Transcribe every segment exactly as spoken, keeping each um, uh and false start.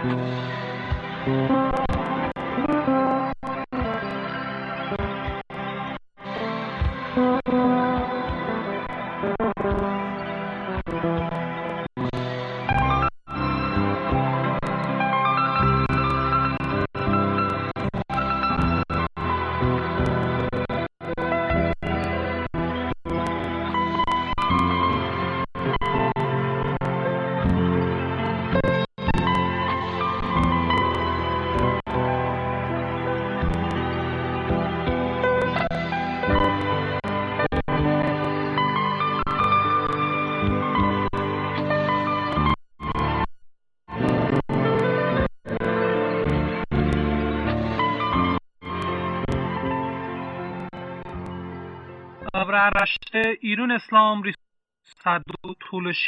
رشته ایرون اسلام ری صد و طولشی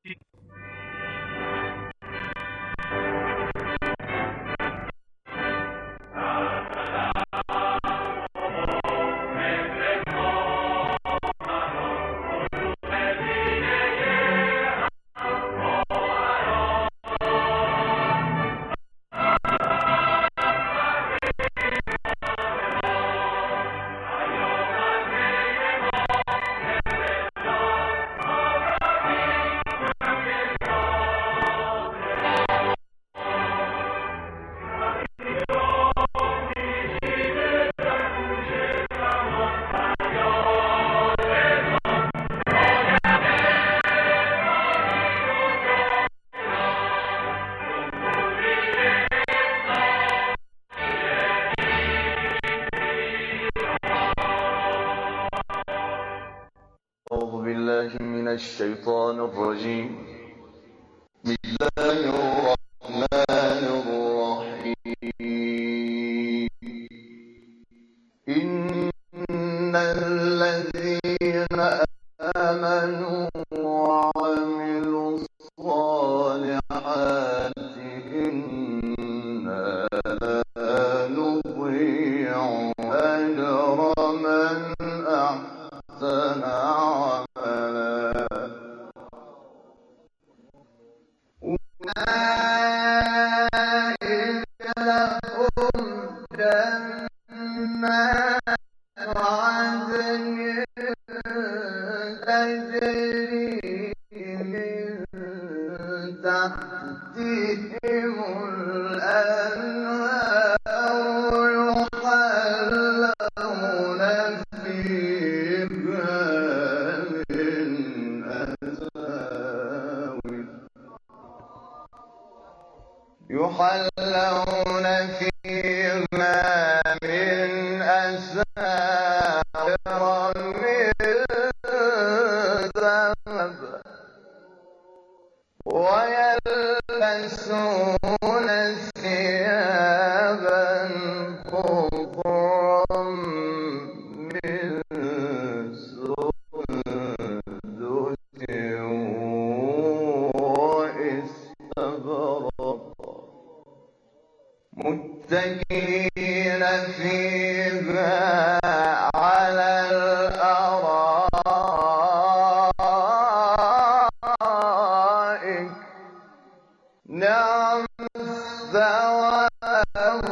الشيطان الرجيم. بسم الله الرحمن الرحيم. إن الذين آمنوا وعملوا الصالحات إنا لا نضيع أجر من أحسن يحلون فيها من أساور من ذهب ويلبسون ثيابا خضرا من متكئين فيها على الأرائك نعم الثواب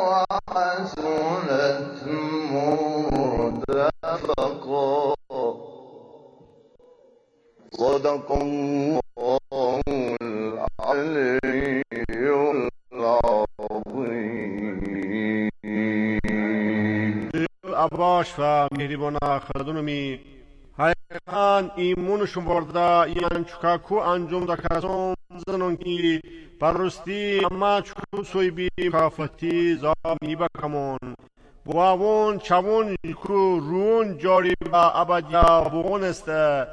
وحسنت مرتفقا. صدق الله العلي عباس و مهربان خردونمی حقیقان ایمونشون برده یان چکا کو انجام دا کسان زنان کی پرستی اما چکو سوی بی کافتی زا میبا کمون بوون چوون کو رون جاری با ابدیا بون است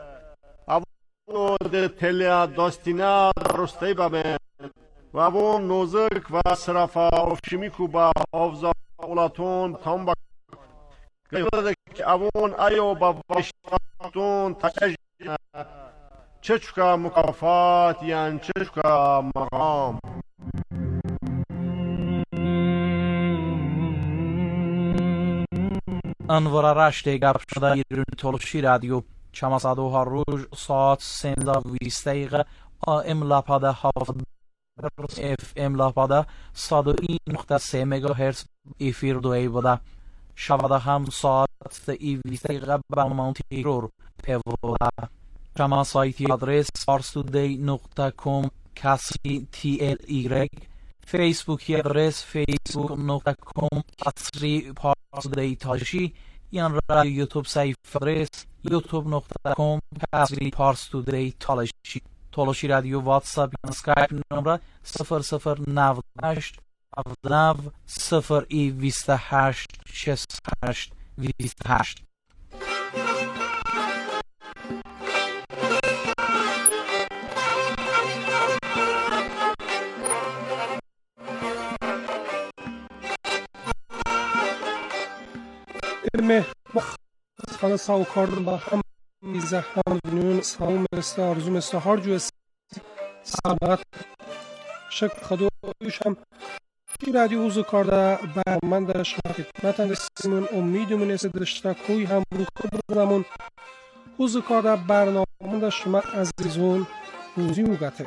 اون ده تلیا داستینا درستی بامن و اون نوزک و صرفا افشمی کو با حفظا اولاتون تام با که اون ایو با وشتون تجه چچکا مکافات یان چچکا مقام. انور رشته گرد شده ایرون تولشی رادیو چماسادو ها روز ساعت سنده ویست دقیقه آم لپاده هفت اف ام لابادا صد و یک نقطه سه مگاهرتز افیر دوی بوده. شبادا هم ساعت ایویست دقیقه برنامه تیرور پیوده. شما سایتی آدرس پارستودی نقطه کام کسری تی ال ایگرگ، فیسبوکی آدرس فیسبوک نقطه کام کسری پارستودی تالشی، یان را یوتیوب صفحه آدرس یوتیوب نقطه کام کسری پارستودی تالشی. تالشی رادیو واتساپ یا اسکایپ نمره صفر صفر نود هشت نود صفر ای بیست و هشت شصت و هشت بیست و هشت. مهر خانه ساو کاردن با هم میزه هم دنیون ساو مثل آرزو مثل هر جو سلامت شکر خدایش هم کی رادیو اوزو کارده با من در شما خدمتن رسیمون امیدمون است داشته کوی هم رو خبرمون اوزو کارده برنامه در شما عزیزون روزی موگته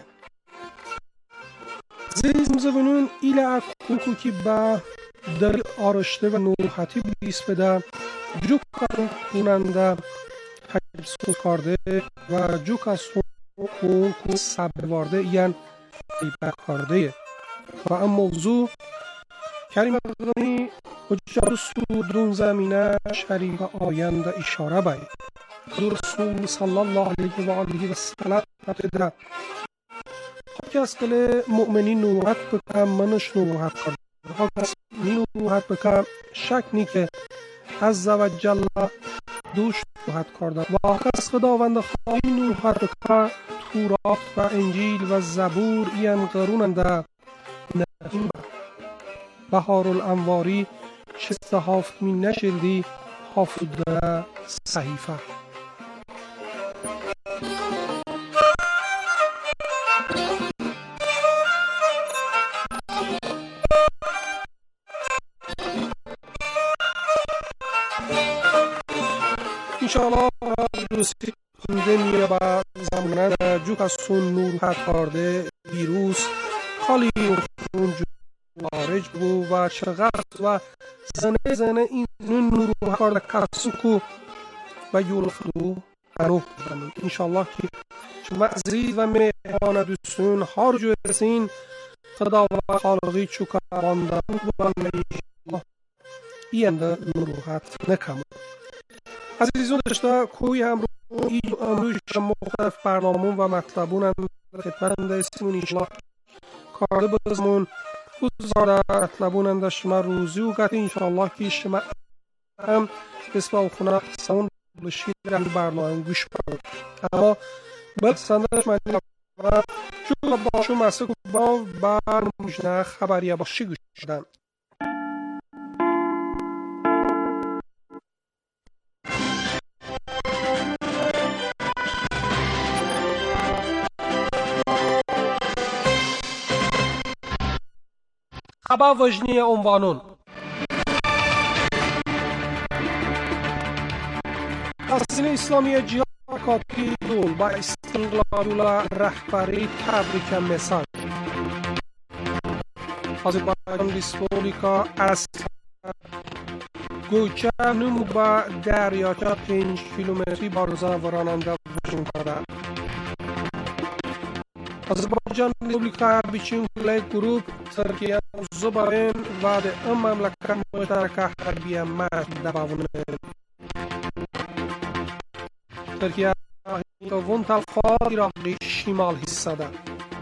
عزیز مزونون ایل اکوکو کی با در آرشته و نوحتی بیست بده جو کننده حجب کارده و جو کسون کو سب وارده یعن ایبه کارده و این موضوع کریم ارغانی حجاب سودرون زمینه شریف آینده اشاره باید رسول صلی الله علیه و آله و سلم نبده خاکی از قل مؤمنین نوحت بکن منش نوحت کرده خاکی از نوحت بکن شک نی که عز و جل دوش نوحت کرده و خاکی از خداوند خواهی نوحت بکن تورات و انجیل و زبور این قروننده نهیم بهار الانواری شست هفت می نشلدی حافظه صحیفه انشاءالله دوستی خونده میره با زمانه جو کسون نور حد کرده ویروس خالی خون خارج بو و چغرد و زنه زنه این نور حد کرده کسوکو و یول خدو انو بزنید انشاءالله که شما عزیز و مهمان دوستون هر جو رسین خدا و خالقی چوکا باندن و اینده نور حد نکمون عزیزون داشته کوی هم رو امروز مختلف برنامون و مطلبون هم خدمت دستیمون انشاءالله کارده بزمون بزاره مطلبون هم داشت شما روزی و گتی انشاءالله که شما هم اسم و خونه سمون بشید رو برنامه گوش برد اما بلد سندش من و چون باشو مسئله با برموشنه خبریه باشی گوش شدن خبر وجنی عنوانون حسین اسلامی جهاد کاپی دول با استقلال رهبری تبریک مثال آذربایجان ریسپوبلیکا از گوچه نمو با دریاچه پنج کیلومتری بارزان و راننده وجود دارد آذربایجان ریسپوبلیکا بیچین کلی گروپ ترکیه زبان و ده ام مملکت مشترکه حربیه مرد دباونه ترکیه دوم تلفا عراقی شمال حصه ده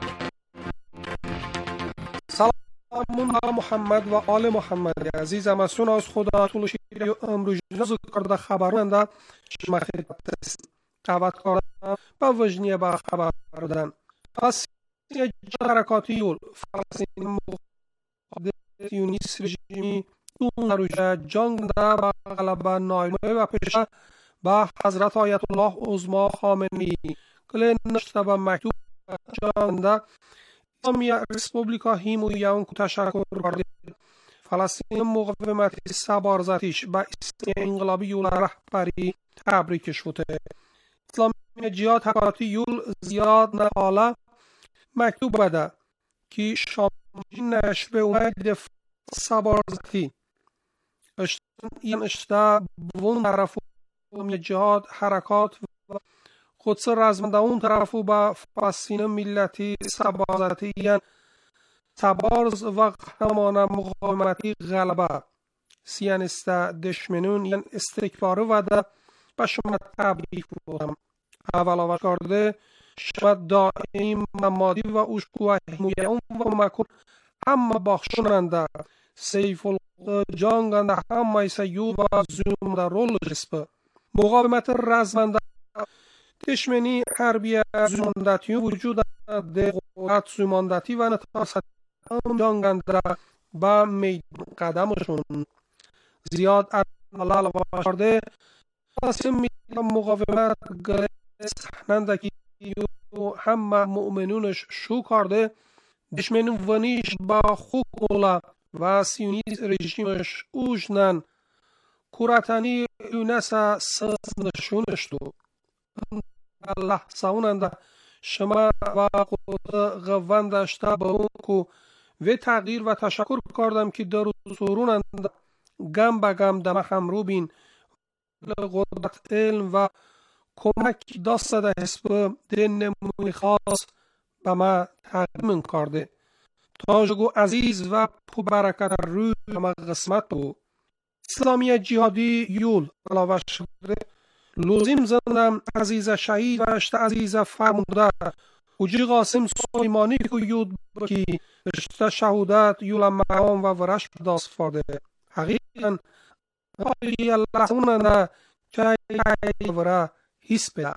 سلام محمد و آل محمد عزیز مسئول از خدا طول شیری و امروز ذکر ده خبرونده شما خدمت است دعوت کردم با وجنیه با خبر دادن پس یه حرکاتی یول فلسطین مقابل یونیس رژیمی اون روژه جنگ ده با غلبه نایمه و پیشه با حضرت آیت الله عظما خامنه‌ای کلی نشته با مکتوب جنگ ده اسلامی ریسپوبلیکا هیمویان که تشکر کرده فلسطین مقاومت سبارزتیش با انقلابی یول رهبری تبریک شده اسلامی جهاد حرکاتی یول زیاد نقاله مکتوب بده ki Şamcı اومد sabazati. این اشته به اون طرف و جهاد حرکات و خودس رزمنده اون طرف و به فلسطین ملتی سبازتی یعنی سبارز و قهرمان مقاومتی غلبه سیانست دشمنون یعنی استکباره و ده به شما تبریک بودم اول آوش کرده شما دائم ممادی و اوشکو حمویه و مکن همه بخشوننده سیف جانگنده همه سیو و زوم در رول جسپه مقاومت رزمنده دشمنی حربی زوماندتی وجود ده قدرت زوماندتی و نتاست هم جانگنده با میدان قدمشون زیاد علال وارده قاسم میدان مقاومت گره سحننده که همه مؤمنونش شو کرده دشمنون ونیش با خوک اولا و سیونیز رژیمش اوجنن کورتانی اونسا سز نشونشتو الله ساوننده شما و قدر غواندشتا با اون که و تغییر و تشکر کردم که در سروننده گم با گم دم همرو بین قدرت علم و کمک دست ده حسب ده نمونی خاص به ما تقدیم کرده تاجگو عزیز و پو برکت روی ما قسمت بود اسلامی جهادی یول علاوه شده لوزیم زندم عزیز شهید و اشت عزیز فرموده حجی قاسم سلیمانی که یود بکی اشت شهودت یول مقام و ورش داست فرده حقیقا حقیقی الله سوننده که وره حیث بده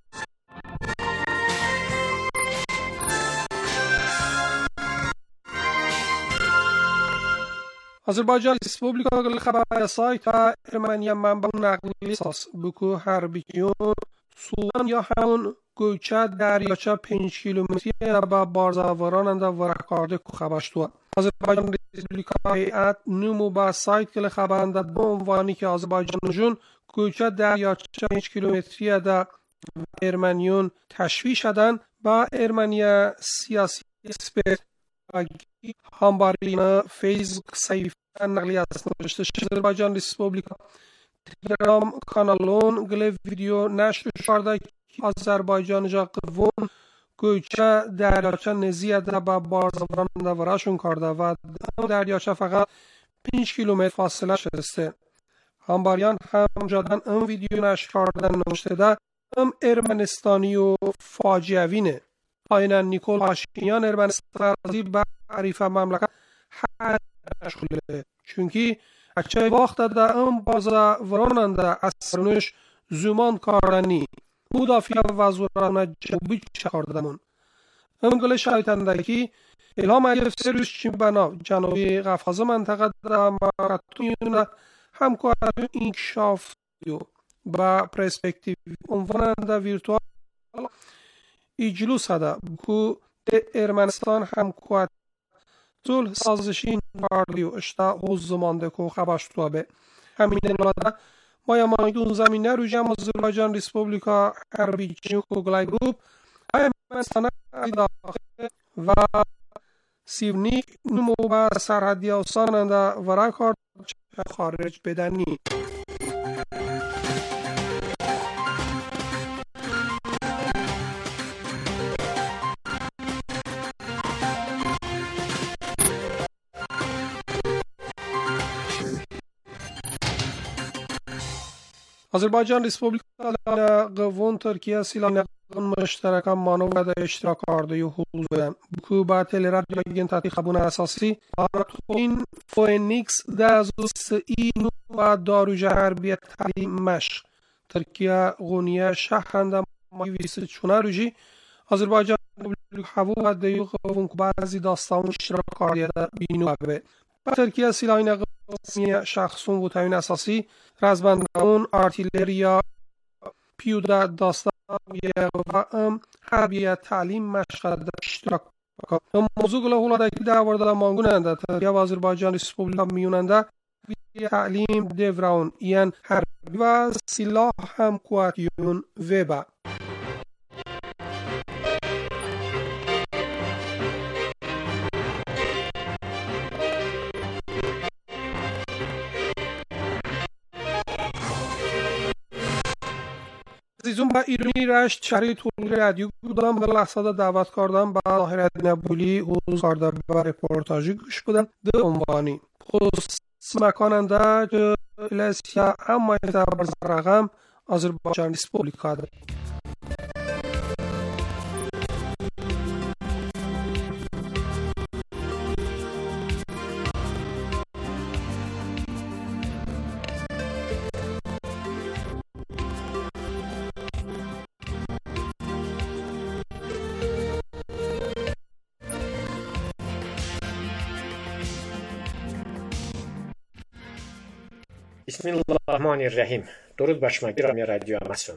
آذربایجان ریسپوبلیکا گل خبر سایت و ارمنیا منبع نقلی ساس بکو هربیکیون سوان یا همون گوچه دریاچه پنج کیلومتری با بارزاورانند و رکارده که خبرشتوه آذربایجان ریسپوبلیکا هیئت نمو با سایت گل خبرنده به عنوانی که آذربایجان جون گوچه دریاچه پنج کیلومتری در ارمنیون تشویش شدن با ارمنیا سیاسی اسپیت همبارین فیسبوک صحیفه نقلی است نوشته آذربایجان ریسپوبلیکا تلگرام کانالون گل ویدیو نشر شده که آذربایجان جا قوون گوچه دریاچه نزیه در با بارزاوران دورشون کرده و دریاچه فقط پنج کیلومتر فاصله شده همباریان هم جادن ام ویدیو نشر کردن نوشته ده ام ارمنستانی و فاجعوینه آینه نیکول پاشینیان ارمنستان رازی به عریف مملکت هر مشغوله چونکی اچه وقت در ام بازا وراننده اثرونش زمان کارنی مدافع وزوران جنوبی چکاردمون ام گل شایتندگی الهام علیف سروش چین بنا جنوبی قفقاز منطقه در مارتون همکاری انکشاف با پرسپکتیو عنواننده ویرتوال ایجلوس هده که در ارمنستان همکاری صلح سازشی کردی و اشتا حوز زمانده که خبرشتوه به همین نلاده مایا مایدون زمینه رو جمع آذربایجان ریسپوبلیکا هربیچین که گلای گروپ ارمنستان داخل و سیونیک نمو با سرحدی آساننده و رکارد خارج بدنی آذربایجان ریسپوبلیکا قوون ترکیه سیلان مشترک مانو و در اشتراک کرده و حضور بدن بکو با تل رادیو گین تاتی خبون اساسی این فوینیکس در از این و داروجه حربی تعلیم مشق ترکیه غونیه شهرنده مایی ویست چونه روژی آذربایجان ریسپوبلیکا هوا و دیو قوون که بعضی داستان اشتراک کرده در بینو بگه با ترکیه سیلان قوون شخصون و تاین اساسی رزمندگان آرتیلریا پیوده داستان و ام حربیه تعلیم مشغل در اشتراک ام موضوع گله هولاده که در ورده مانگوننده ترکیه و آذربایجان ریسپوبلیکا میوننده تعلیم دیوراون یعن حربی و سلاح هم کواتیون ویبا عزیزم با ایرانی رشت شهری طول رادیو بودم به لحظه دعوت کردم با ظاهر نبولی و کارده به رپورتاجی گوش بدم ده عنوانی پست مکاننده که لسیا اما ایتا برزرقم آذربایجان ریسپوبلیکا ده. Bismillahirrahmanirrahim. Durud başıma girami radyo amasun.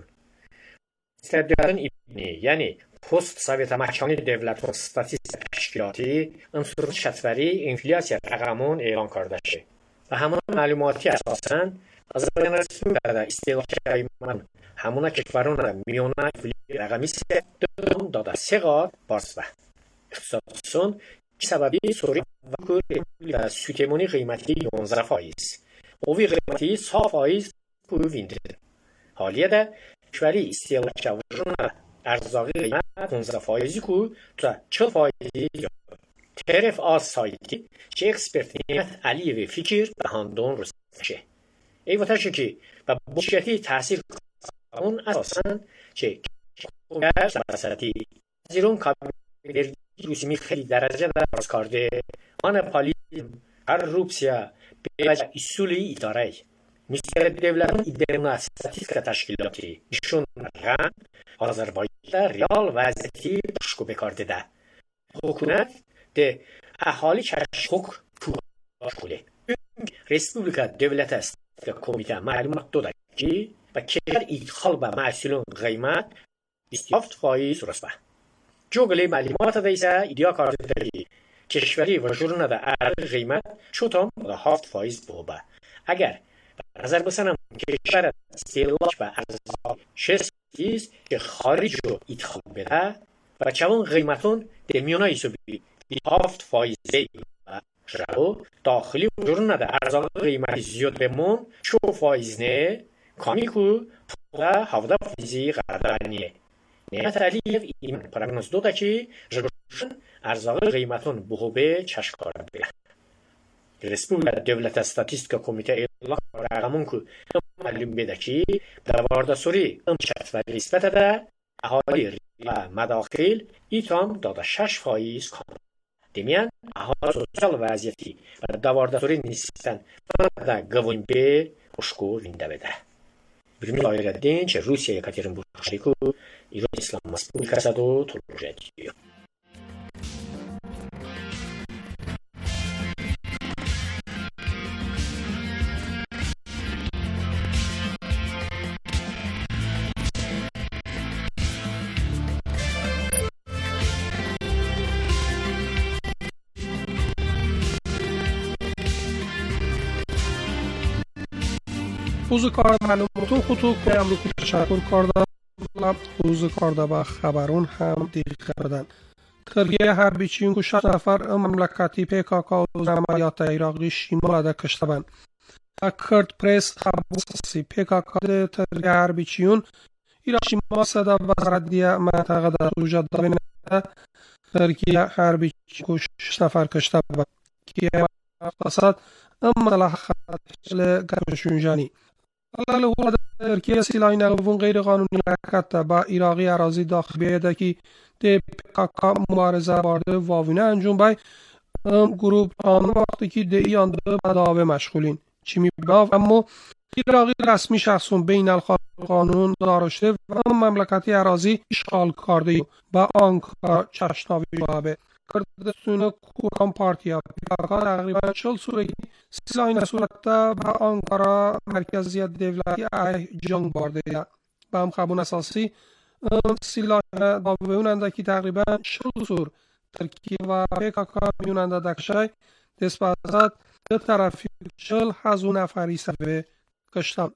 İstediğin ibni, yani post Sovet Makani Devletin Statistik Teşkilatı unsur şətvəri enflyasiya rəqamın elan kardı şi. Və həmin məlumatı əsasən Azərbaycan Respublikada istehlak qiymətin həmin kişilərin də milyona enflyasiya rəqəmi isə dörd da sə qat barsda. İxtisasın səbəbi Suriya və Republika sütemoni qiyməti yonzده faiz. اوی قیمتی سه فایز کوی ویندرد. حالیه ده کشوری استهلاک وجرون ارزاقی قیمت پانزده فایزی کو تا چهل فایزی یاد. طرف آز سایتی چه اکسپرتیت علی و فکر به هندون رسشه. ای وطنشه که به بشکتی تحصیل اون اساساً چه کمکر سبساتی زیرون کابینر روسیمی خیلی درجه درست کرده آن پالیزم هر روبسیا به وجه اصولی اداره مثل devletin iddialarına statistika teşkilatı nişan veren Azerbaycan'da real vaziyeti başka bekardı da. Hükümet de ahali çarşok pulları. Respublika Devlet Statistika Komite malumat döder ki ve kemer idxal به محصولun قیمت بیست و هفت فایز رسبه. جوگلی معلومات دیسه ایدیا کرده داری کشوری و جورنا ده ارز قیمت شوتام ده هفت فایز بوده. اگر نظر بسنم کشور استهلاک به ارزها شصت فایز که خارج رو ادخال بده و چون قیمتون ده میانه ایسوبی هفت فایزه رو داخلی و جورنا ده ارزها قیمت زیاد بمون شو فایز نه کامی کو پولا هفده فایزی قدرانیه. نهایت علیه ایمان پرگنوز دوده که جگرشن ارزاق قیمتون بخوبه چشم کرده. رسپوبلیکا دولت استاتیستیکا کمیته اعلام رقمون که معلوم بده که در واردسوری ام شتوری نسبت ده اهالی و مداخل ایتام داده شش فایز کام. دیمیان اهالی سوسیال وضعیتی و در واردسوری نسبتن ده گوین به اشکو وینده بده. برمی لایره دین چه روسیه یکاترینبورگ شریکو ایران اسلام ریسپوبلیکا دو طول دیو. روز کار معلوماتون خطوط که امریکا تشکر کردن روز کارده با خبرون هم دقیقه بدن. ترکیه حربی چین که شش نفر مملکتی پیکاکا و عملیات عراقی شمال ده کشته بند. کرد پریس خبرسی پیکاکا ده ترکیه حربی چین ایران شمال صدا وزردیه منطقه در روژه دابینه ترکیه حربی چین که شش نفر کشته بند. که مقصد املا خطل گرشونجانی علال هو ترکیه سلاحی نقبون غیر قانونی حرکت با عراقی اراضی داخل بیده که ده پیکاکا مبارزه بارده واوینه انجام بای گروپ آن وقتی که ده ایان ده بداوه مشغولین چی می باف اما عراقی رسمی شخصون بین القانون دارشته و مملکتی اراضی اشغال کرده با آنکا چشناوی جوابه کردستون کوکان پارتیا پیکاکا تقریبا چل سورگی سلاحی صورتتا با آنکارا مرکزیت دولتی ای جنگ بارده با هم خبون اساسی سلاح داویوننده که تقریبا چل سور ترکیه و پیکاکا میوننده دکشای دست بازد دو طرفی چل هزو نفری سبه کشتم.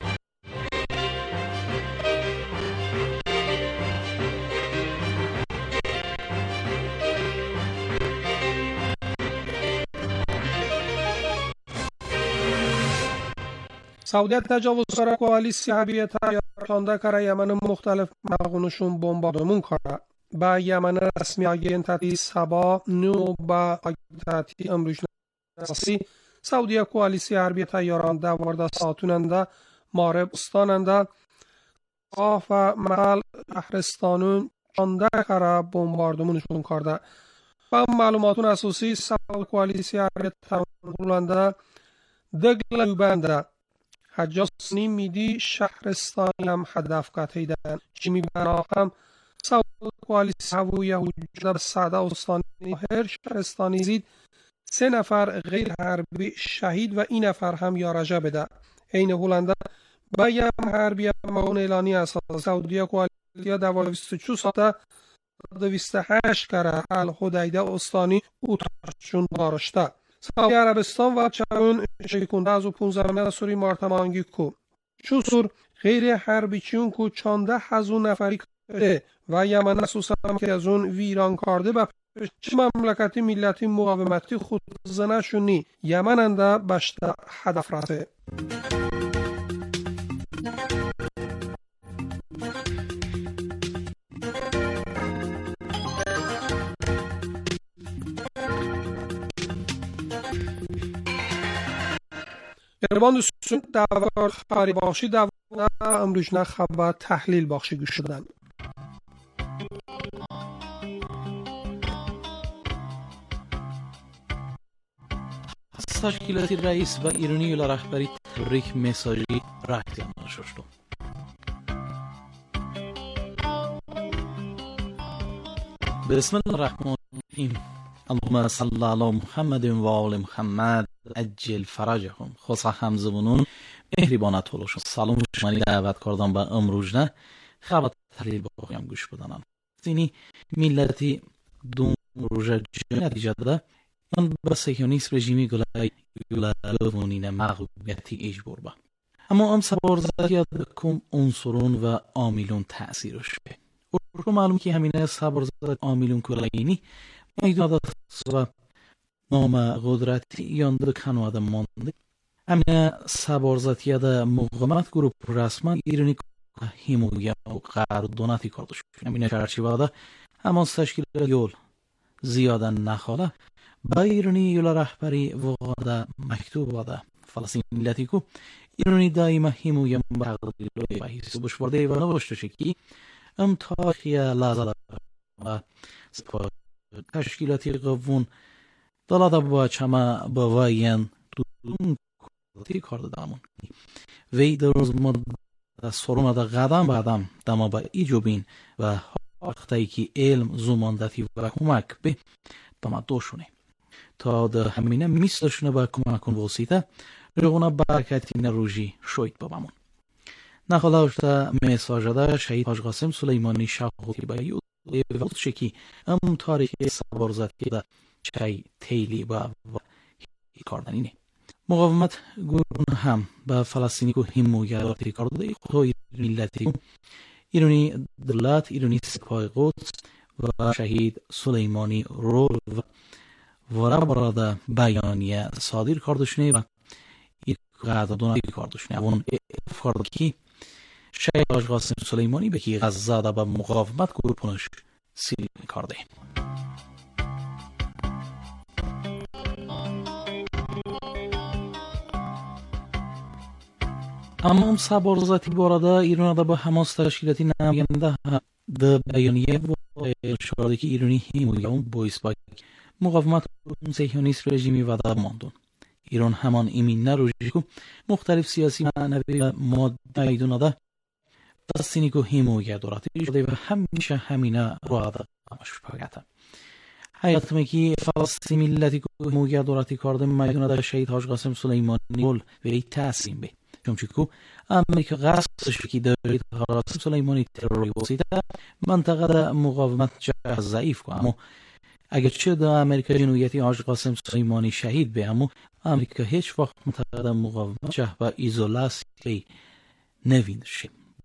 Saudiyat tajovuzkora koalisiya harbiy tayyorlanda kara Yamanın muxtalif məğunuşun bombardımın kara با یمن رسمی آگینتاتی سبا نو با آگینتاتی امروجن اساسی سعودی کوaliسی حربی تیاران وارد ساتوننده مارب استاننده آف و محل شهرستانون چانده کره بمباردمونشون کرده با معلوماتون اساسی سعودی کوaliسی حربی تیاران دگل بنده حجاز نیم میدی شهرستانی هم هدف کتیدن جیمی بنا هم سعودی کوaliسی هوایی وجود سعده استانی هر شهرستانی زید سه نفر غیر حربی شهید و این نفر هم یارجه بده. این هولنده با یم حربی معاون اعلانی اساس سعودی کوaliسی دویست و چو ساعته دویست و هشت کره الحدیده استانی اوترشون بارشته. سعودی عربستان و چون شکونده از و پونزده متر سوری مارتمانگی کو. چو سور غیر حربی چون کو چانده هزون نفری کرده و یمن اساس هم که از اون ویران کرده به چه مملکتی ملتی مقاومتی خود زنه شونی یمن انده بشته هدف رسه. گربان دوستون دعوار خبری باشی دعوار امروز خبر تحلیل باشی گوش شدن. تشکیلاتی رئیس و ایرانی و رهبری تبریک مساجی رایت شد. بسم الله الرحمن الرحیم. اللهم صل علی محمد و آل محمد عجل فرجهم. خاصه همزبانان مهربانه طولشون سلام شما دعوت کردم به امروز نه خبر تحلیل بخوایم گوش بدنم. اینی ملتی دوم روزه نتیجه داده من به صهیونیسم رژیمی گلای گلایونین مغلوبیتی اجبار با. اما ام سبارزدی کم عنصرون و عاملون تأثیرش به. او معلوم که همینه سبارزد عاملون کلاینی میدون و نام قدرتی یانده کنواده مانده. همینه سبارزدی دا مقاومت گروپ رسما ایرانی همویا و قراردادی کردش. همینه چرچیوه دا همان تشکیل یول زیاده نخاله با ایرانی یول رهبری وقاده مکتوب واده فلسطین ملتی کو ایرانی دائما همویا بغدادی و حیث بشورده و نوشته که ام تاریخی لازده و تشکیلاتی قوون دلاده با چما با واین دون کردی کرده دامون وی در روز مد سرونه دا قدم بعدم دما با ایجوبین و وقتی که علم زماندتی و کمک به دما دوشونه تا ده همینه میستشونه با کمکون وسیته رغونه برکتی نروژی شوید بابامون نخواهش دا میساجه دا شهید حاج قاسم سلیمانی شاخوتی با یود وقت شکی ام تاریخ سبارزدی دا چای تیلی با کردنینه مقاومت گرون هم با فلسطینی که همویاتی کرده خودی ملتی ایرانی دولت ایرانی سپاه قدس و شهید سلیمانی رول و ورا برای بیانیه صادر کردشونه و قراردادی کردشونه اون افکار که شهید حاج قاسم سلیمانی به کی غزه دا با مقاومت گروپونش سیل کرده. اما هم سبارزدی بارده ایران دا با حماس تشکیلاتی نماینده د بیانیه و اشاره که ایرانی همویا اون باعث با مقاومت صهیونیسم رژیمی و دا ماندون. ایران همان ایمین نروژی که مختلف سیاسی معنوی و ماده ایدون دا فلسطینی که همویا دارتی شده و همیشه همینه رو دا مشپاگته. حیات میکی فلسطین ملتی که همویا دارتی کرده میدون دا شهید حاج قاسم سلیمانی گل وی تحسین به. چونچه که امریکا قصدش که دارید قاسم سلیمانی تروری وسیده منطقه دا مقاومت جه ضعیف که اما اگر چه دا امریکا جنویتی حاج قاسم سلیمانی شهید به اما امریکا هیچ وقت منطقه دا مقاومت جه و ایزولاسی نوید شه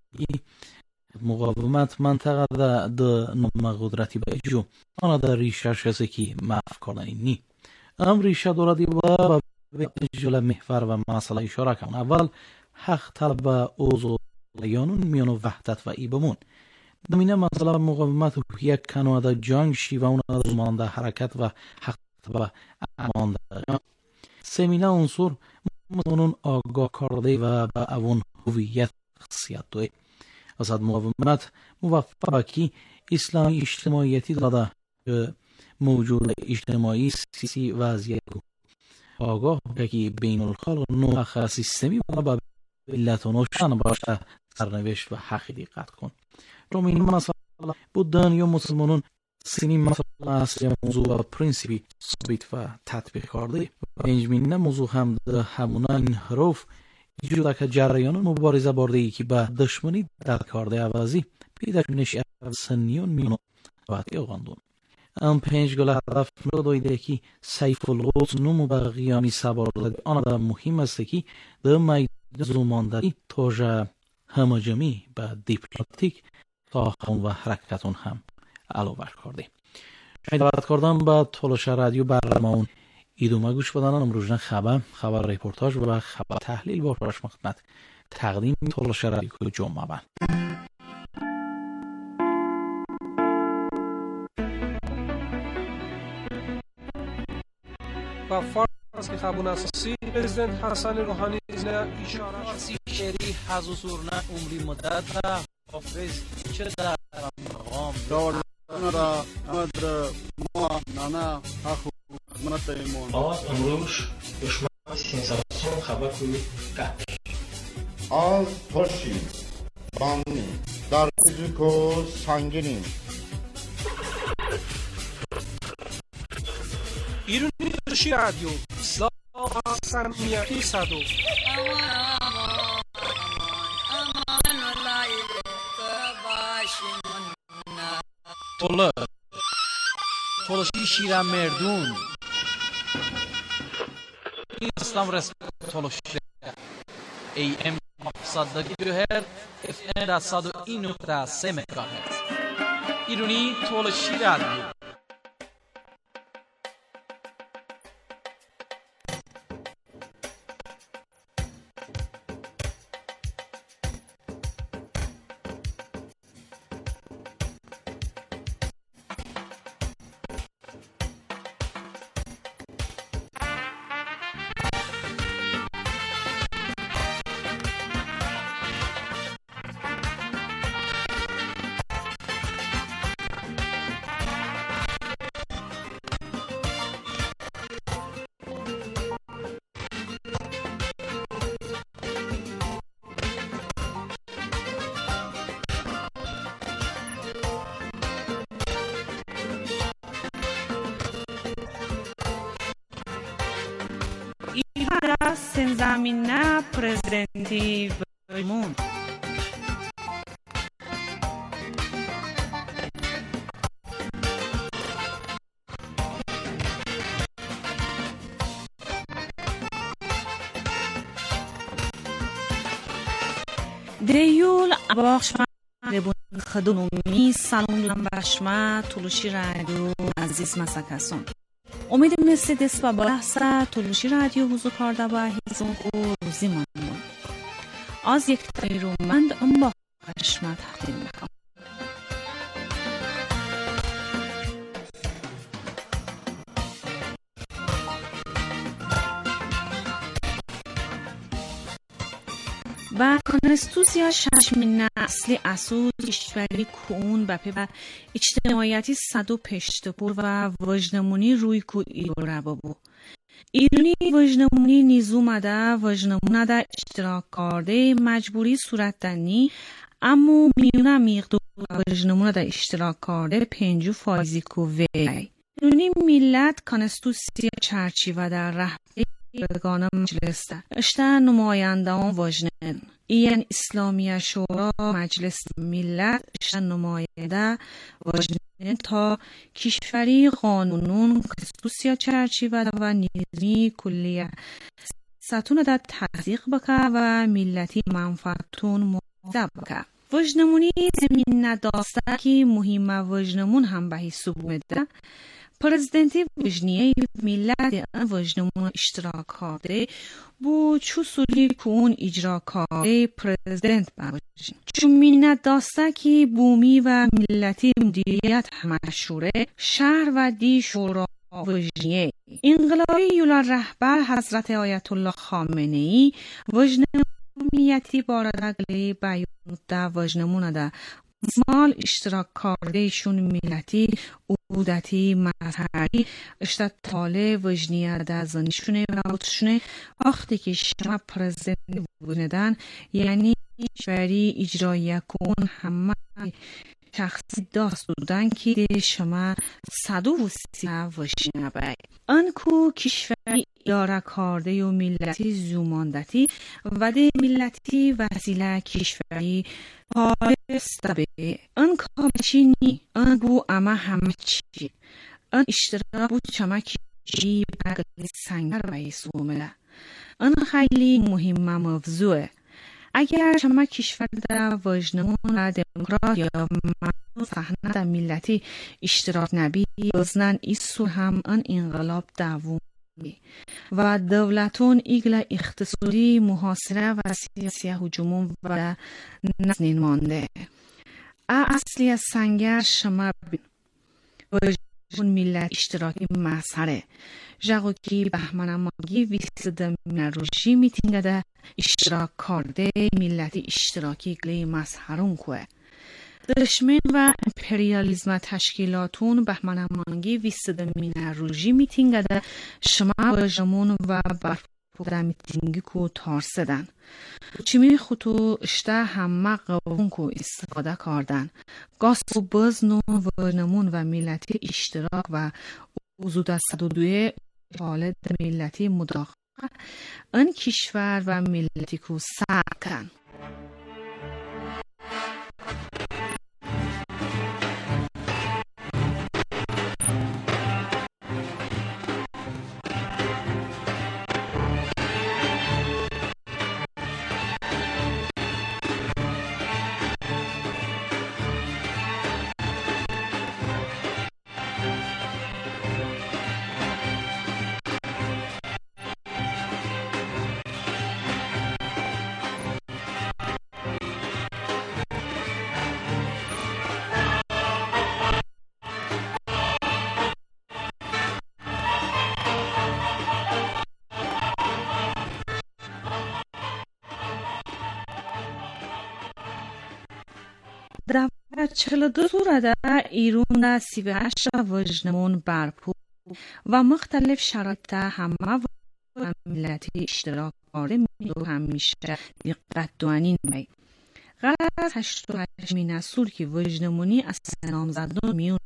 مقاومت منطقه دا دا نام قدرتی به جو آنها دا ریشه شده که معف کردنی نی ام ریشه دارد و به جل محور و مسئله اشاره کنم. اول حق طلب و اوضاع یانون میان وحدت و ایبمون دمینه مثلا مقاومت و یک کنواده جنگ شی و اون از مانده حرکت و حق و امانده سمینه عنصر مونون آگاه کرده و با اون هویت خصیت دوی از مقاومت موفق کی اسلامی اجتماعیتی داده موجود اجتماعی سیاسی وضعیت آگاه که بین الخلق نوع سیستمی و با علت و نوشان باشه سرنوشت و حقی دقت کن رومین مثلا بودن یا مسلمانون سینی مثلا اصلی موضوع و پرینسیپی ثابت و تطبیق کرده پنجمین موضوع هم ده همونا این حروف جدا که جریان مبارزه برده ای که با دشمنی در کرده عوضی پیدا کنش سنیون میونو باید اغاندون ام پنج گل هدف مردویده که سیف القدس نمو با قیامی سبارده آن دا مهم است که ده میدان زمانداری توجه همجمی با دیپلماتیک تا خون و حرکتون هم علاوه کرده شاید دعوت کردم با تولش رادیو برنامه اون ایدومه گوش بدن امروزن خبر خبر ریپورتاج و خبر تحلیل با پرش مخدمت تقدیم تولش رادیو جمعه بند و فرض که خبون اساسی پرزیدنت حسن روحانی از اشاره شری حضورنا عمری مدت حافظ چه در مقام دار نرا امدر ما نانا اخو منت ایمون آز امروز دشمن سینساسیون خبر کوی گپ از پرشی بانی در کجکو سنگینیم ایرونی تولشی رادیو سلام سمیتی صدو توله تولشی شیرم مردون این اسلام رسپکت تولشی ای ام صدقی دو هر اف ان را صد و این نقطه سه مگاهرتز ایرونی تولشی رادیو Senzamina presidenti Vermont. دیول باخشما لبون خدمومی سالون لنباشما تولوشی رادیو عزیز مسکسون امیدم است دست و بحث تولوشی رادیو حضور کرده و هیزون خو روزی مانمون از یک تایرومند ام با خشما تقدیم میکنم. و کانستوسیا ششمین اصلی اسود اشتوری کون بپی و اجتماعیتی صد و پشتپور و وجنمونی روی کو ایلو بابو ایرونی وجنمونی نیزو مده وجنمونه ده اشتراک کرده مجبوری صورت دنی اما میونه میقدو وجنمونه ده اشتراک کرده پنجو فایزی کو وی ایرونی ملت کانستوسیا چرچی و در رهبری بگانه مجلس ده اشته نمایندان وجنن این اسلامی شورا مجلس ملت اشته نماینده وجنن تا کشوری قانونون کانستوسیا چرچی و و نیزمی کلیه ستون ده تصدیق بکه و ملتی منفعتون موضع بکه وجنمونی زمین نداسته که مهمه وجنمون هم به حساب میده Prezidenti vojniye millet an vojnamun iştirak karde bu çusuli kun icra karde prezident bavojin. چون مینت داسته که بومی و ملتی مدیریت مشهوره شهر و دی شورا وجنیه انقلابی یولا رهبر حضرت آیت الله خامنه ای وجنمیتی باردگلی بیان دا وجنمونه دا مال اشتراک کاردهشون ملتی عبودتی مذهبی اشتراک تاله وجنیه دا زنیشونه و بودشونه وقتی که شما پرزنت بودن یعنی کشوری اجرایی کن همه شخصی داست بودن که شما صد و سی وشنه بای انکو کشوری اداره کرده و ملتی زوماندتی و ده ملتی وسیله کشوری پارسته به ان کامچینی ان بو اما همه چی ان اشتراک بود شما کشوری بگلی سنگر بای سومله ان خیلی مهم موضوعه اگر شما کشور در وجنمون و دموکرات یا صحنه در ملتی اشتراک نبی بزنن ایسو هم ان انقلاب دوم و دولتون ایگل اقتصادی محاصره و سیاسی هجوم و نزنین مانده اصلی از سنگر شما وجنمون ملت اشتراکی مسحره جاگو کی بهمن ماگی ویسد من روشی میتینگه ده اشتراک کرده ملتی اشتراکی گلی مسحرون کوه دشمن و امپریالیزم تشکیلاتون بهمن ماگی ویسد من روشی میتینگه ده شما وجمون و برپوده میتینگی کو تارسدن چیمی خودو اشته همه قوون کو استفاده کردن گاز و بزن و وجنمون و ملتی اشتراک و وجود صد و دوی حالت ملتی مداخله ان کشور و ملتی کو ساکن در چهل و دو سوره ایران در سی و هشت وجنمون برپو و مختلف شرایط همه و ملتی اشتراک کرده میدو همیشه دقت دوانین می غلط هشت و هشتمین اصول که وجنمونی از نامزدان میون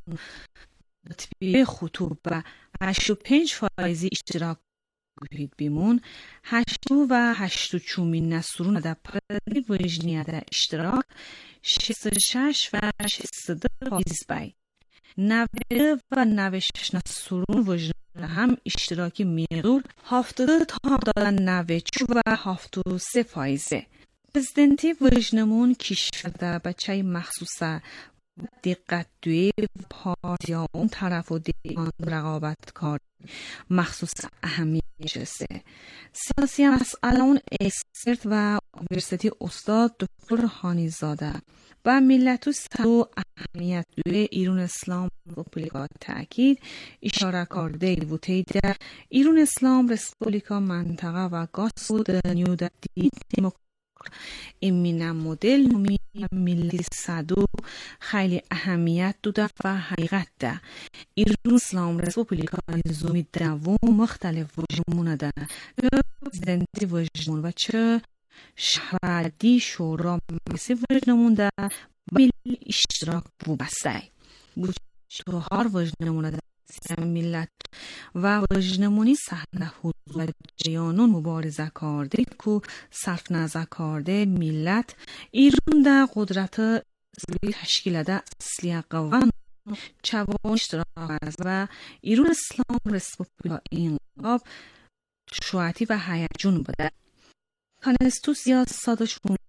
تطبیق خطوب و هشت و پنج فایزی اشتراک گوید بیمون هشتو و هشتو چومین نصرون در پردی وجنیه در اشتراک شست و شش و شست و ده فایز بای نوه و نوه شش نصرون وجنیه هم اشتراکی میغور هفتاده تا دادن نوه چو و هفتو سه فایزه پرزیدنتی وجنمون کشور در بچه مخصوصه دقت دوی پارتی ها اون طرف و دیان رقابت کار مخصوص اهمیت جسته سیاسی مسئله اون اکسپرت و یونیورسیتی استاد دکتر هانی زاده و ملتو سدو اهمیت دوی ایران اسلام رسپولیکا تأکید اشاره کرده بوده در ایران اسلام رسپولیکا منطقه و گاز و دنیو در دید دموکراسی این مدل نومی ملی صدو خیلی اهمیت دوده و حقیقت ده ایران اسلام رسپولیکا نظامی دوم مختلف وجمونه ده پرزیدنتی وجمون و چه شهردی شورا مجلسی وجنمون ده ملی اشتراک بو بسته بود چهار وجنمونه ده سیستم ملت و وجنمونی صحنه حضور جیانون مبارزه کرده که صرف نظر کرده ملت ایران ده قدرت تشکیل ده اصلی قوان چوان اشتراک است و ایران اسلام رسپولیکا انقلاب شوعتی و هیجان بوده کانستوسیا صد و شانزده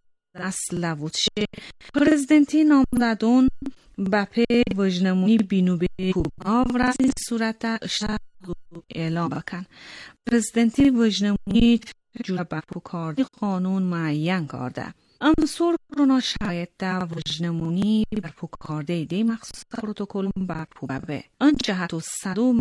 اصل لووتشه پرزیدنتی نامدادون بپه وجنمونی بینو به کوبا و از این صورت اشتر اعلام بکن. پرزیدنتی وجنمونی جور برپو کردی قانون معین کرده. امسور کرونا شاید دا وجنمونی برپو کرده دی مخصوص پروتکل برپو ببه. آن جهت و صدو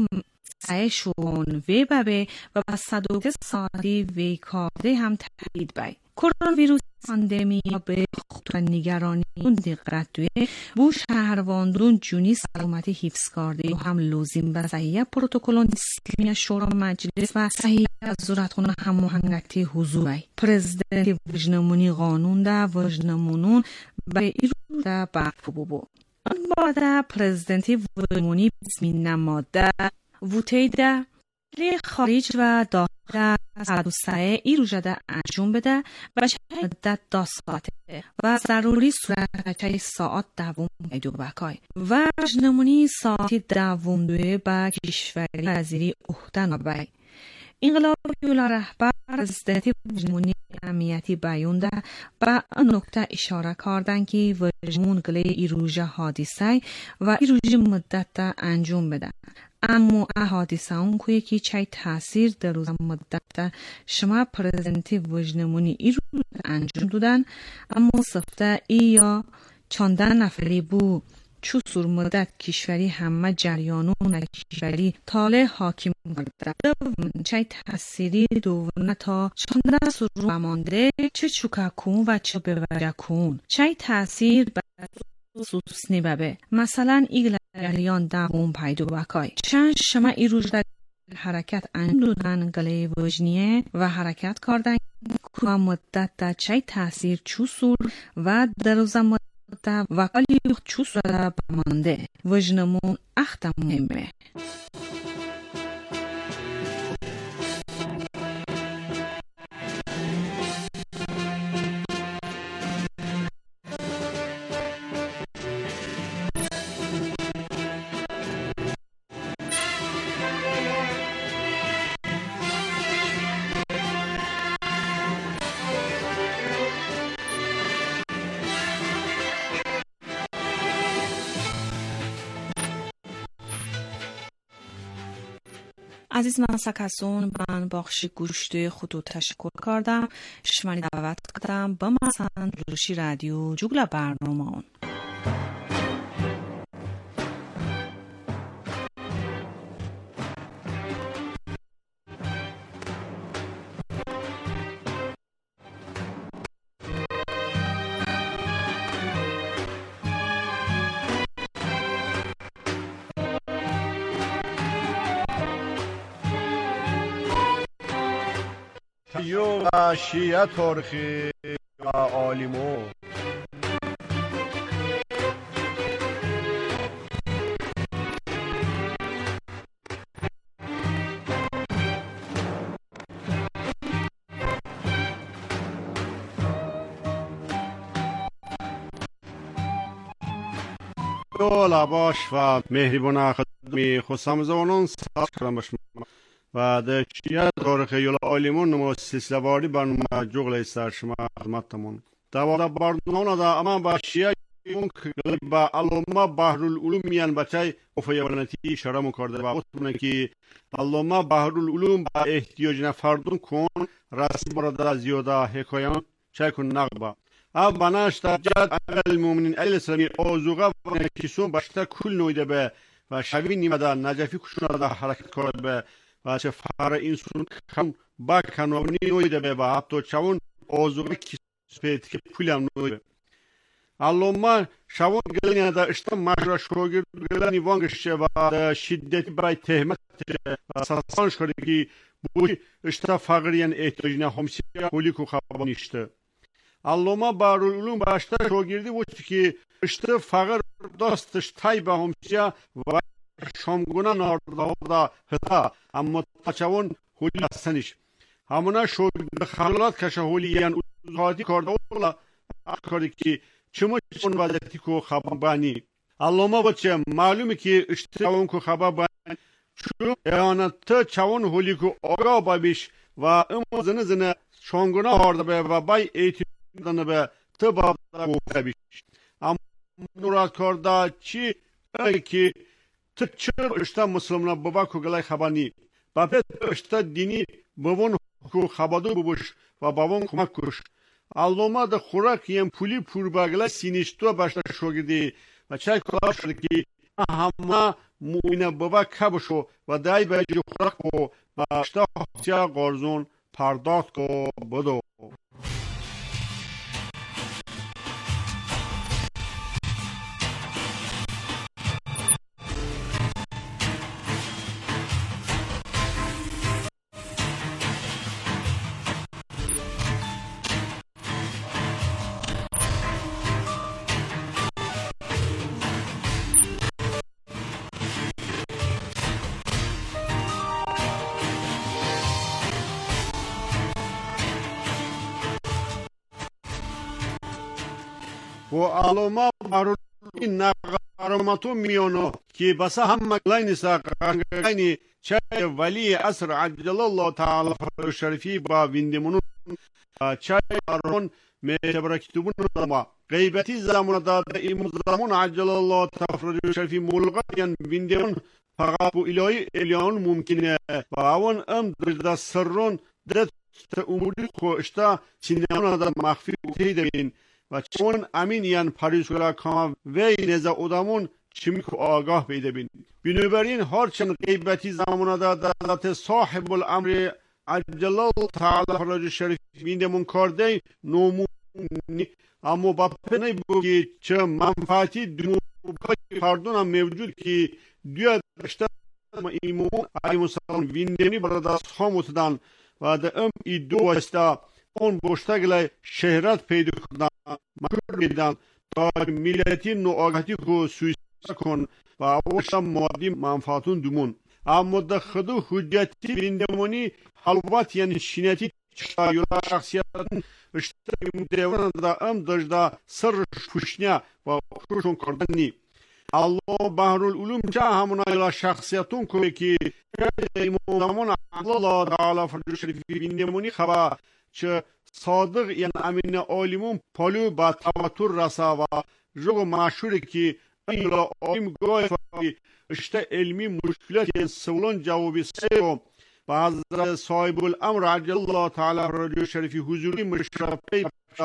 سعیشون وی ببه و با صدو ساعتی وی کرده هم تایید بای. کرونا ویروس پاندمی به خطر نگرانی دقت دوی بو شهرواندون جونی سلامتی حفظ کرده و هم لازم به صحیح پروتکلون دیسیپلین شورا مجلس و صحیح زورتخونه هماهنگی حضور ای پرزیدنت وجنمونی قانون دا وجنمونون به ایرو دا برپو بو آن بعد پرزیدنتی وجنمونی بسمین نماده ووتی دا خارج و داخل صد و سه ای رو جده انجام بده و چه مدت دا ساعته و ضروری صورت چه ساعت دوم ایدو بکای و وجنمونی ساعتی دوم دوی با کشوری وزیری احده نبای. انقلاب یولا رهبر پرزیدنتی وجنمونی امنیتی بیانده با نکته اشاره کردن که وجنمون گله ایروژه حادثه و ایروژه مدت انجام بده. اما حادثه اون کوی که چای تاثیر در روز مدت شما پرزیدنتی وجنمونی ای رو انجام دادن اما صفته ای یا چندان نفری بو چو سور مدت کشوری همه جریانون کشوری تاله حاکم کرده چای تاثیری دوونه تا چندان سور رو بمانده چه چوکا کون و چه بوجه کون چای تاثیر سوس نببه مثلا ایگل گلیان دوم پیدو بکای چند شما ای روز در حرکت اندودن گله وجنیه و حرکت کردن که مدت در چای تاثیر چو سور و در روز مدت و کلی چو سور بمانده وجنمون اخت مهمه. عزیز من سکسون من باخشی گوشت خودو تشکر کردم شمانی دعوت کردم با مثلا روشی رادیو جوگل برنامه اون یو و شیعه ترخی و عالمو دولا باش و مهربان خدمی خصم زوانون ساز کردم باشم و در شیعه تاریخ یولا آلیمون نما سلسله واری برنامه جغل سر شما خدمتتون دوارد برنامه دا اما با شیعه اون که با علامه بحرالعلوم میان بچه افیانتی شرم کرده و گفتن که علامه بحرالعلوم با احتیاج نفردون کن رسمی برادر زیاده حکایان چه کن نقبه اب بناش در جد اقل المؤمنین علیه السلامی آزوغه و نکیسون باشتر کل نویده به و شوی نیمده نجفی کشون دا حرکت کرده به و چه فر اینسون کم با کنوانی نویده به و حتی چون آزوغه کسپیت که پولم نویده علامه شوان گلنی دا اشتا مشرا شوگیر گلنی وانگشه و دا شدتی برای تهمت و ساسانش کرده که بوی اشتا فقریان احتیاجین همسی کولی که خوابانیشته علامه بحرالعلوم باشته شوگیردی بود که اشتا فقر داستش تای به همسی و شامگونه نارده هتا اما تاچوان هولی هستنش همونه شوگرد خلالات کشه هولی یعنی اوزهاتی کرده اولا کرده که چما چون وضعیتی که خبر بانی علامه بود چه معلومه که اشتراون که خبر بانی چون اعانت چوان هولی که آقا بابیش و اما زنه زنه شانگونه هارده به و بای ایتی دانه به tıbab da gofebiş. Ama nurat karda çi ki tçır işte Müslüman baba kuglay xabani. Babet işte dini babon ku xabadu bubuş ve babon kumak kuş. Alloma da xurak yem puli purbagla sinişto başta şogidi ve çay kulaş ki hamma muine baba kabşo ve dای به خوراک و başta حسیا قرزون پرداخت کو بدو. و علما برای نقارماتو میانو که بس هم مقلین ساقنگانی چه ولی عصر عجل الله تعالی فرو شرفی با ویندمونو چه ارون میتبرکتبون دما غیبتی زمان داده ایم زمان عجل الله تعالی فرو شرفی ملغیان ویندمون فقط بو الهی الیان ممکنه و اون ام درد سرون درد اموری خوشتا سینمان دا مخفی تیدین و چون امین یان پریشولا کام وی نزا ادامون چمیک آگاه بیده بین. بنابراین هرچند غیبتی زمانه دا ذات صاحب الامر عجل الله تعالی فرج شریف بیندمون کرده نمونی اما با پنی بگی چه منفعتی دنو پردون هم موجود که دیو داشته ایمون علیه السلام بیندمی برای خاموت دان و دا ام ای دو واسطه اون بوشتگل شهرت پیدا کردن مکر بیدن تا ملتی نوآگاهی کو سویسا کن و اوشا مادی منفعتون دومون اما دا خدو حجتی بیندمونی حلوات یعنی شینتی شایولا شخصیتن اشتری مدیون دا ام داشته سر پوشنیا و خوشون کردنی الله بحر العلوم چه همون ایلا شخصیتون که که امام الله تعالی فرج شریف بیندمونی خبر چه صادق یعنی امین عالمون پالو با تواتر رسا و جو مشهوره که ایلا عالم گوی اشته علمی مشکلات یعنی سولان جوابی سه و حضرت صاحب الامر عجل الله تعالی فرج شریف حضوری مشرفی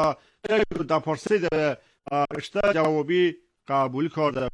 دا پرسیده اشته جوابی قبول کرده.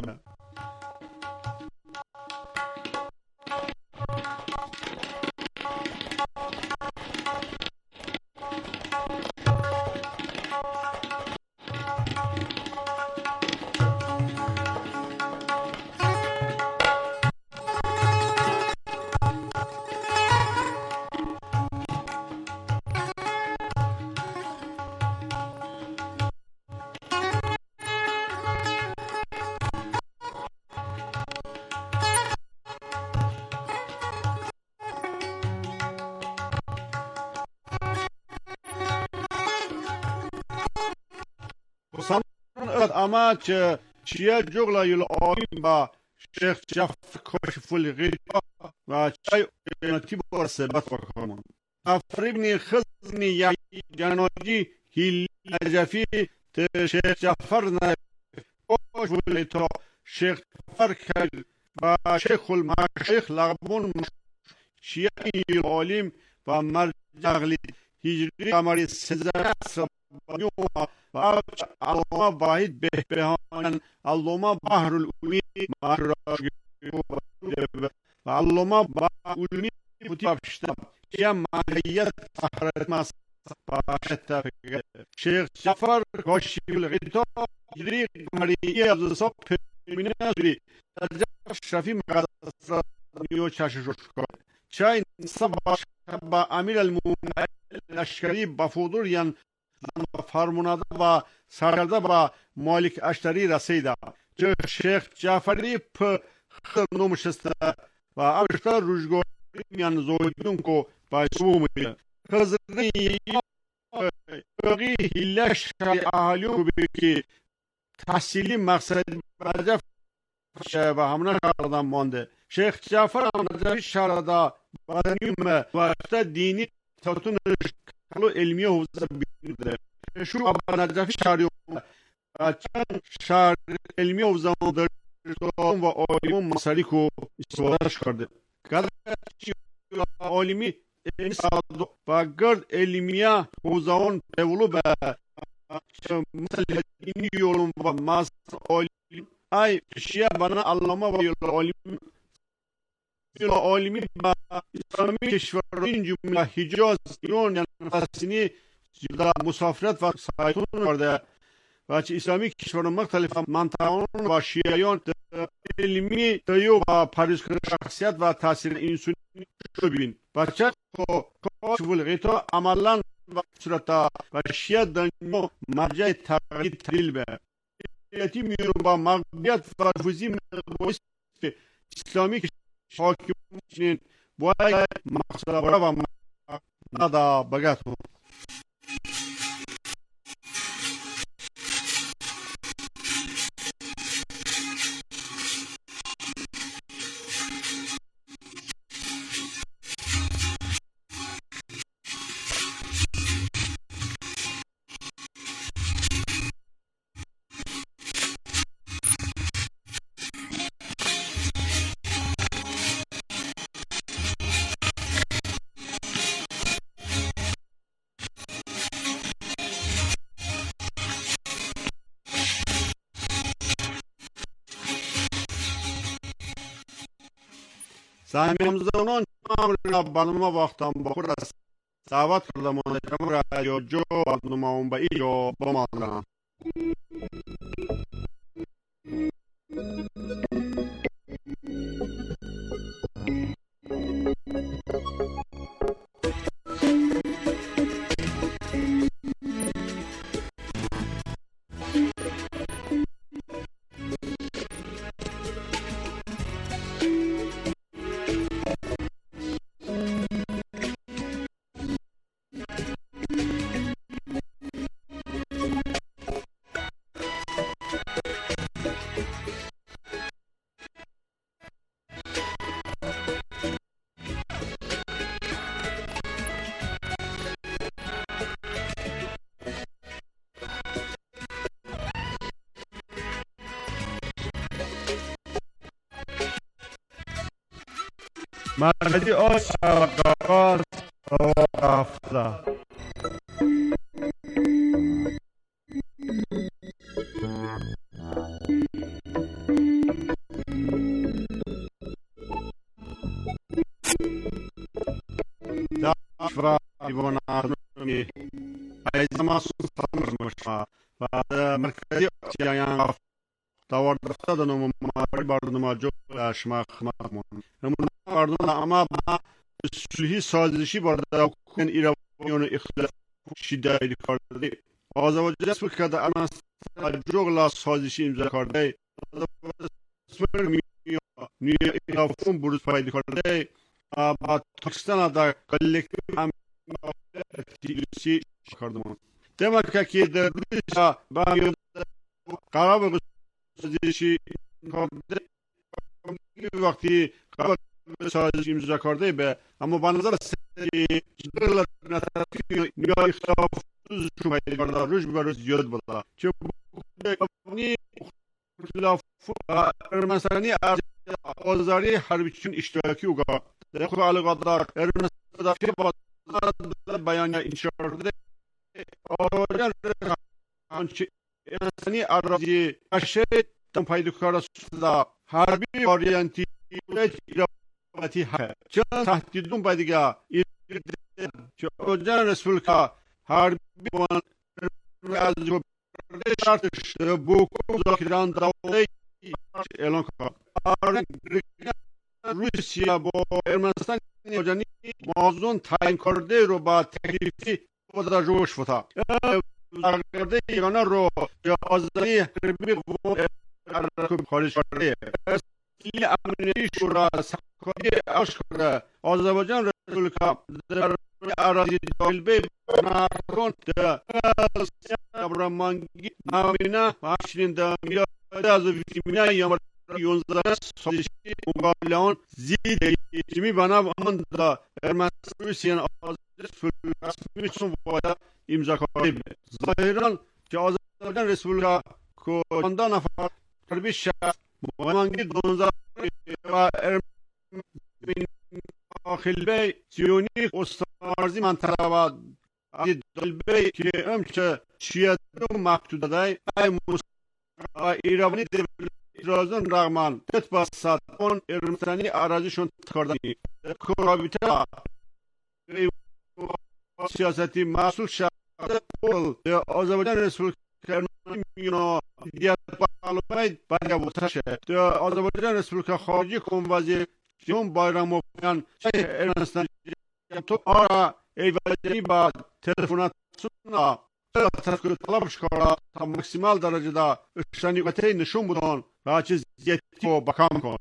اما چه چیه جغلا یل آیم با شیخ جعفر کاشف الغطا و چای ایناتی بار سبت بکنم افریبنی خزنی یا جناجی هیل نجفی شیخ جعفر نه کاشف الغطا شیخ جعفر کل و شیخ المشیخ لغبون شیعه یل آلیم و مرجع هجری قمری سزنه و علامه باید به بهان علامه بحر العلومی و علامه بحر العلومی بودی افشتم که ماهیت احرت ماست باشد شیخ جعفر کاشف الغطا هجری قمری از صبح پیمینه نزوری در شرفی مقدس میو چشش کرد چای صبح با امیر المومنین لشکری بفودور یان فرمانده و سرکرده با مالک اشتری رسیده چه شیخ جعفری په خدمت شسته و اشتر روزگاری میان زوجون کو با شوم خزری بقی هیلش اهالیو که تحصیلی مقصد برجف و همونه کردن مانده شیخ جعفر نجفی شرده بدنیم و دینی تاتون کلو علمی حوزه بیده شروع با نجفی شریعت و چند شهر علمی و زمان دارم و آلیمون مسئله کو استفادهش کرده. گرچه عالمی این صادق و گرد علمیه و زمان پولو به مثل دینی یولم و ماست عالمی ای شیعه بنا علامه و یول عالمی یول عالمی با اسلامی کشورین جمله حجاز ایران یعنی فلسطینی در مسافرت و سایتون کرده و چه اسلامی کشور مختلف منطقه‌ان و شیعیان علمی تیو و پریزکر شخصیت و تاثیر انسانی ببین و چه کاش ولغیتا عملا و صورت و شیعه دنیا مرجع تغییر تلیل به یتی میرون با مغبیت و رفوزی مغبویست اسلامی کشور حاکمین باید مقصد برا و مقصد بگتون. سامیمزدانان چمر برنامه وقتم با خود است دعوت کردم و چمر رادیو جو برنامه اون با ایجا بماندم. مرکزی آشا قاقاز و قافله داشفرا ایوان آرمی ایزما سلطان مشما و مرکزی آشیان قاف داور دفتا دنو ماری باردنما جو اشما خمامون نمون باردن اما با سلحی سازشی بارده کن ایرانیون اختلاف شدیدی کرده آزادی جسم کرده اما جوگلا سازشی امضا کرده اسمر نیو ایرافون بروز پیدا کرده با تاکستان در کلکتیو هم اکتیویسی کردمان دمک که در روسیا با قرار سازشی کرده وقتی قرار سازشی امضا کرده به اما به نظر سری دولت نترکی یا اختلاف شما پیدا کرده روز به روز زیاد بوده چه بکنی اختلاف ارمنستانی از آزاری حربیچون اشتراکی اوگا در خود علاقادار ارمنستانی با بیانیه انشار کرده آجان آنچه ارمنستانی عراضی اشید تم پیدا کرده سودا حربی واریانتی ایراباتی ها چه تهدیدون بدیگه چه آجان رسولکا حربی وان از جو شرطش بوکو زاکران داوری اعلان کرد روسیه با ارمنستان آجانی موضوع تعیین کرده رو با تکلیفی در جوش فتا کرده ایران رو یا آزادی حربی و خارج کرده این امنیتی شورا سکاری اش کرده آذربایجان رسولکا در اراضی دالبه نارکون در ابرامانگی نامینا واشتین در میاد از ویتیمینای یا یونزده سازشی مقابل آن زید جمی بنا آن در ارمنستان روسیان آزادی رسمی باید امضا کرده ظاهرا که آزادی آذربایجان رسپوبلیکا که چندان نفر تربیت شد مهمانگی دونزده و داخل بی سیونیک استانارزی منطقه و داخل بی که امچه چیه دو مکتوب دای ای موسیقی ایرانی itirazın rağmen tet basat on Ermenistan'ı arazişon tıkardani. Korabita siyaseti masul şahı ol. Azerbaycan Respublikası Ermeni diğer bağlamay bayağı butaşı. Azerbaycan Respublikası Harici Konvazir John Bayramoyan Ermenistan top ara eyvalleri ba telefonatına talab çıkara maksimal derecede şaniyete nişun budan ve çizgiyeti o bakam kon.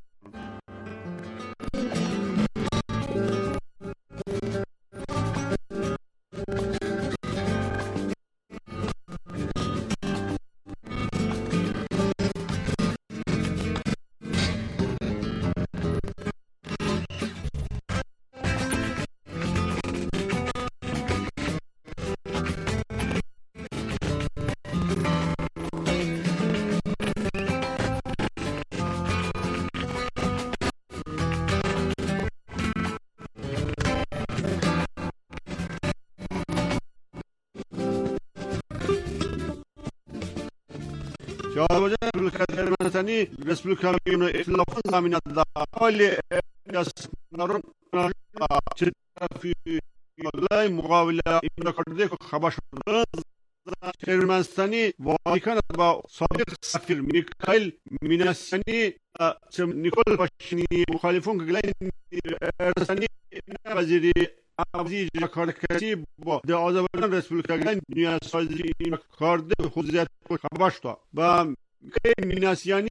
Azerbaycan Respublikası Ermenistan'ı Respublikanın itilafın zaminatında hali yasakların çetrafı yolay mukavile imza kardeş habaş Ermenistan'ı Vatikan ve Sadık Safir Mikhail Minasyan'ı Nikol Paşin'i muhalifun gelen Ermenistan'ı vaziri Abdi Jakarkasi bu de Azerbaycan Respublikası'nın dünya sazı kardeş huziyet habaşta ve Mikhail Minasyan'ı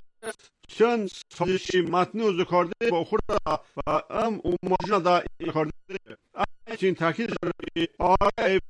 sen sazışı matni uzun kardeş bu kurda ve am umajna da kardeş için takip ediyor.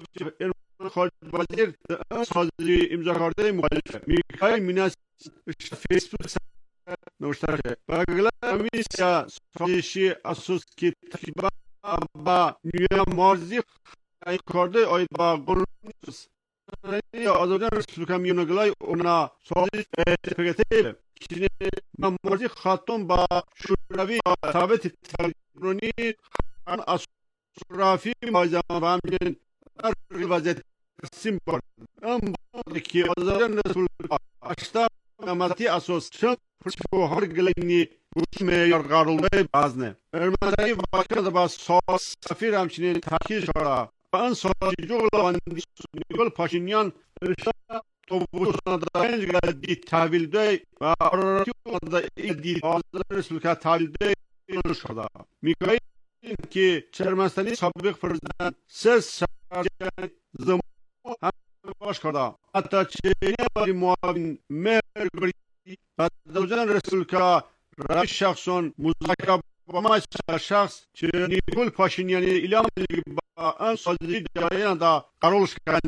Vazir sazı imza kardeş muhalif Mikhail Minasyan Facebook نوشته بغلا میسیا سازشی اساس که تقریبا با نیو مارزی کارده آید با گلونیس آزادان رسپولیکا میونگلای اونا سازش پگتیل که مارزی خاتون با شوروی ثابت تلگرونی خان اسرافی مایزان و همچنین در وضعیت قسیم برد اما که آزادان رسپولیکا اشتا امتی اساس شد bu hargıleni uçmaya yargarıldı bazne. Ermenistan'ı başka da bas safir hamçinin takir şara. Ben sadece olan Nikol Paşinyan ışa topusuna da en geldi tavilde ve aratıyorda ildi Azerbaycan Respublikası tavilde konuşurdu. Mikhail'in ki Ermenistan'ı sabık prezident ses sarcan zaman başkada. Hatta Çeyne muavin Mergri Azerbaycan Respublikası Raş şahsın muzakere bama şahs ki Nikol Paşinyan'ı ilan edildi en sözlü cayana da karoluş kendi.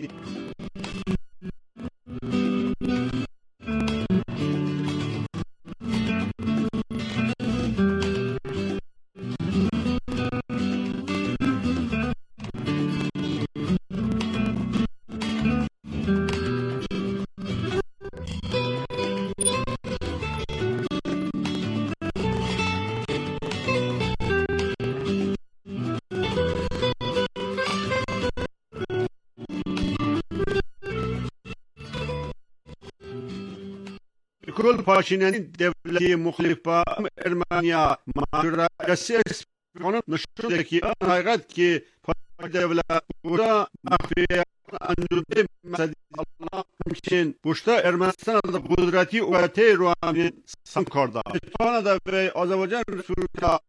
Nikol Paşinyan'ın devleti muhalif Ermeniya mağdurası kanun nüşürdeki en hakikat ki Paşinyan devlet burada mahfiye anjurde mesajı alana için başta Ermenistan'da kudreti uvveti ruhanin sankarda. İspanya'da ve Azerbaycan Respublikası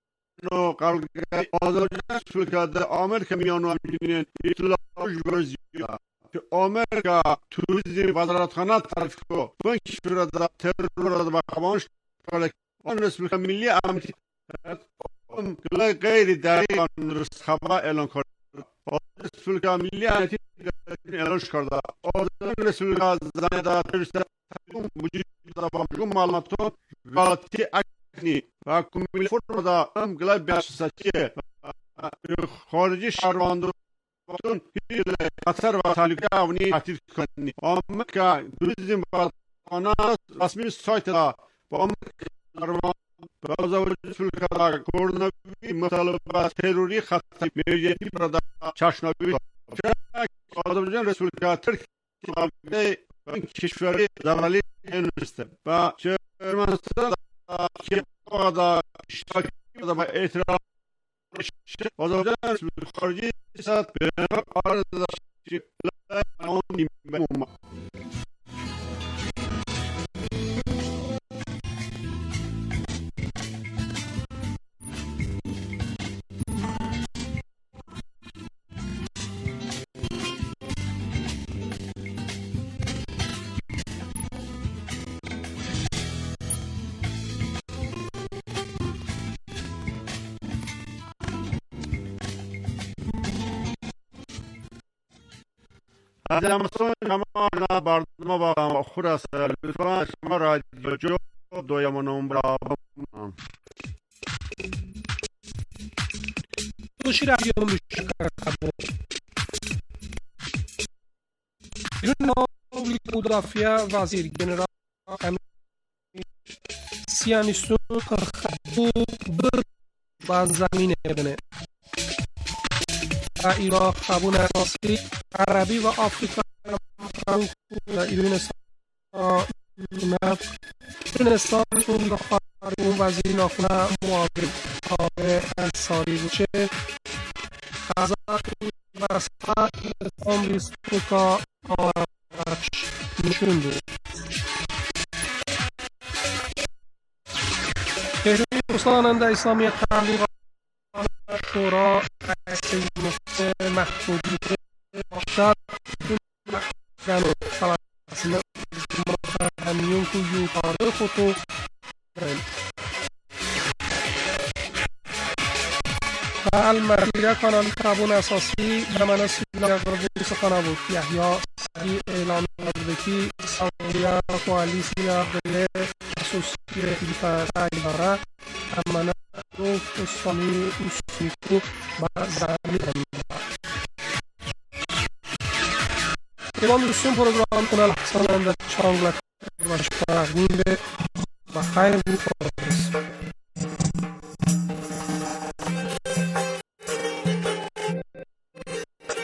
Azerbaycan Respublikası'da Amerika miyanlarının itilafı gözüyor. Amerika turizm vazaratxana tarafı bu şurada terör bakmamış on Respublika Milli Amniyeti gayri dari hava elan kardı. Respublika Milli Amniyeti elan çıkardı. Respublika zaneda teröristler vücudunda bakım malumatı galati akni ve kumil formada am glay başsatçı harici şarvandı وقتون هیله قطر و تعلیقه اونی تعطیل کنی آمریکا توریسم و قناة رسمی سایت دا با آمریکا با وجود فلکا کرونا مطالبات تروری خطی میجی بردا چاشناوی آذربایجان رسولکا ترکیه و کشوری زمالی هنوسته و چرمنستان که با اشتراکی و با اعتراف آذربایجان رسولک خارجی سات به آرز داشتی لان میموم از امسال شما نه بردم با خود است لطفا شما رادیو جو دویم نمبر بمونم دوشی رادیو مشکر کبو جناب مدافع وزیر جنرال سیانیستون خبو بر با زمین ابنه ایران قبول اساسی عربی و آفریقا و ایرانستان ایرانستان اون دختر اون وزیر ناخونه معاون آقای انصاری بوچه غذا و ساعت آمریست که آرش نشون بود کهروی رساننده اسلامی تبلیغ شورا سید مفتی محمودی شاد گانو فلسطین مرحمیون کو یو کار خودو المسیر کانال کابون اساسی در مناسب نگرد سخن بود یحیی سعی اعلام کرده که سعودیا کوaliسیا بله اساسی رفیق داره اما گفت اسلامی اسمیکو با زمین ایوان دوستون پروگرام کنال حسان اندر چانگلک و شپرگیم به و خیر بود